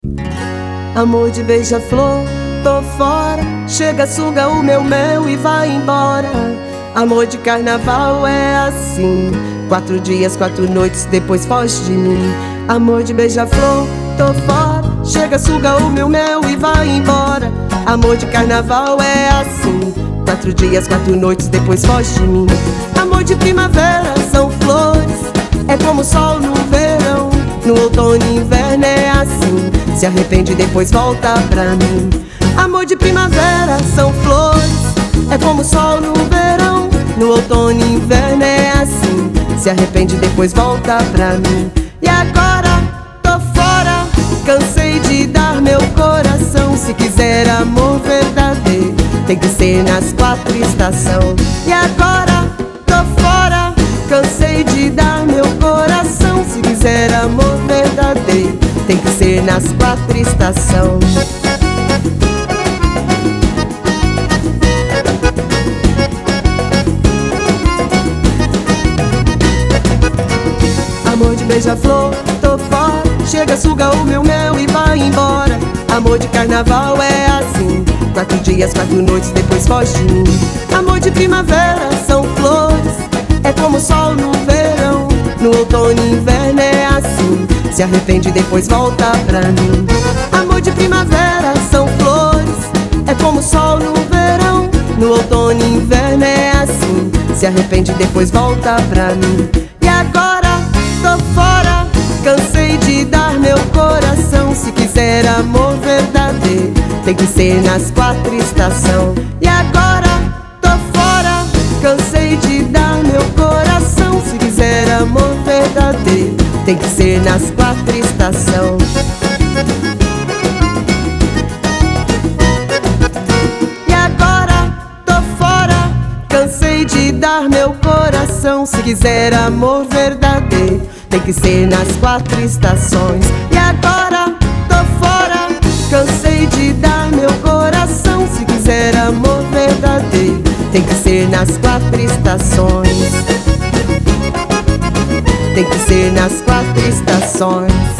Amor de beija-flor, tô fora. Chega, suga o meu mel e vai embora. Amor de carnaval é assim: 4 dias, 4 noites, depois foge de mim. Amor de beija-flor, tô fora. Chega, suga o meu mel e vai embora. Amor de carnaval é assim: 4 dias, 4 noites, depois foge de mim. Amor de primavera são flores, é como o sol no verão. No outono e inverno é assim: se arrepende e depois volta pra mim. Amor de primavera são flores, é como o sol no verão. No outono e inverno é assim: se arrepende e depois volta pra mim. E agora tô fora, cansei de dar meu coração. Se quiser amor verdadeiro, tem que ser nas 4 estações. E agora tô fora, cansei de dar meu coração. Se quiser amor verdadeiro, tem que ser nas 4 estações. Amor de beija-flor, tô fora. Chega, suga o meu mel e vai embora. Amor de carnaval é assim: 4 dias, 4 noites, depois foge de mim. Amor de primavera são flores, é como o sol no verão. No outono e inverno é assim: se arrepende e depois volta pra mim. Amor de primavera são flores, é como o sol no verão. No outono e inverno é assim: se arrepende e depois volta pra mim. E agora tô fora, cansei de dar meu coração. Se quiser amor verdadeiro, tem que ser nas 4 estações. E agora tô fora, cansei de dar meu coração. Se quiser amor verdadeiro, tem que ser nas 4 estações. E agora tô fora, cansei de dar meu coração. Se quiser amor verdadeiro, tem que ser nas 4 estações. E agora tô fora, cansei de dar meu coração. Se quiser amor verdadeiro, tem que ser nas 4 estações. Tem que ser nas 4 estações.